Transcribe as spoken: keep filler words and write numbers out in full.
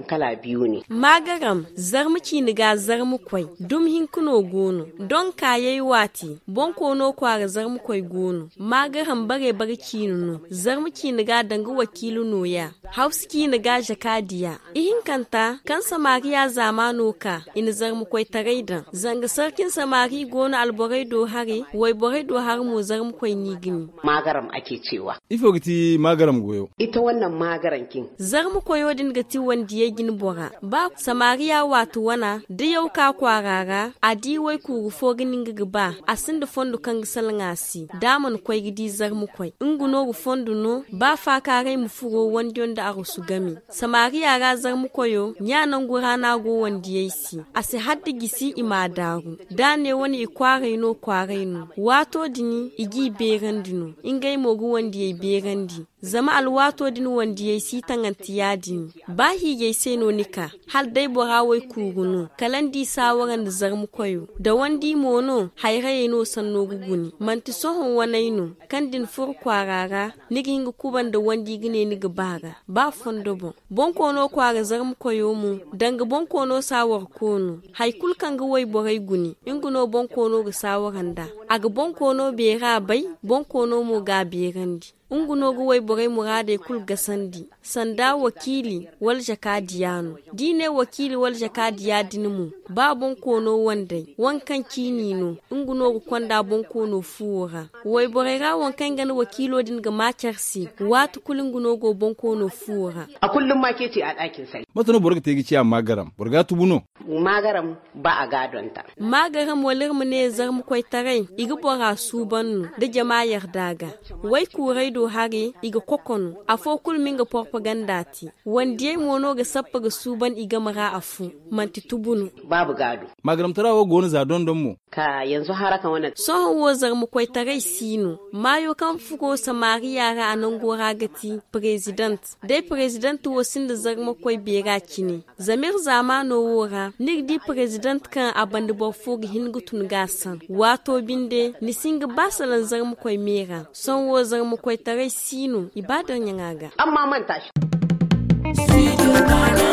magaram kala biyu ne. Magaram zarmuci ni ga zarmu kwai dum hinkuno gono don kayai wati bon kono kwara zarmu kwai gono magaram bare bare kinunu zarmuci ni ga danga wakilu noya hauski ni ga jakadiya ihin kanta kan samariya zamano ka in zarmu kwai taraidan zanga sarkin samari gono alborai do hare wai borai do har mu zarmu kwai ni gini magaram ake cewa ifo giti magaram goyo ita wannan magaran kin zarmu koyo din gati wanda ya gin bora ba samariya wato wana da yau ka kwarara a di wai ku fo ginin gaba a sin da fondo kan salngasi daman kwai gidi zarmu kwai inguno gu fondo no ba fa kare mu furo wanda da aro su gami samariya ga zarmu koyo nyanan gurana go wanda yayi a si haddi gisi imadaru da ne wani ikware no kware no wato dini igi berandino ingai mogu wanda yayi berandi zama alwato din wanda yayi si tanganti yadini bahi yayi seno nika hal dai bora wai kugunu kalandi sawaran da zarmu koyo da wandi mono hayraye no sanno guguni manti sohon wanaino kandin fur kwarara nigin kuban da wandi gine niga baga ba fondo bon bonko no kwara zarmu koyo mu danga bonko no sawar kono haykul kanga wai borai guni inguno bonko no ga sawaranda aga bonko no bera bai bonko no mo ga berandi unguno guwai borai murade kul gasandi sanda wakili wal jakadiyano dine wakili wal jakadiya dinmu babon kono wandai wankan kinino unguno gu kwanda bon kono fuura wai borai ra wankan gan wakilo din ga macarsi watu kulunguno go bon kono fuura a kullum ma ke ce a dakin sai matano borga tegi ci a magaram borga tubuno magaram ba a gadonta magaram walir mu ne zarmu koi tarai igi bora su bannu da jama'ar daga wai kurai do hare iga kokono afo kulminga propaganda ti wandie mono ga sappa ga suban iga mara afu manti tubunu babu gado magaram tarawo gonu za don don mu ka yanzu haraka wannan so wozar mu koi tarai sino mayo kan fugo samariya ra anan gora gati president dai president wo sinda zar mu koi bera kini zamir zamano wora nigdi president kan abandi bo fugi hingutun gasan wato binde ni singa basalan zar mu koi mera son wozar mu koi tarai sino ibadar yangaga amma manta shi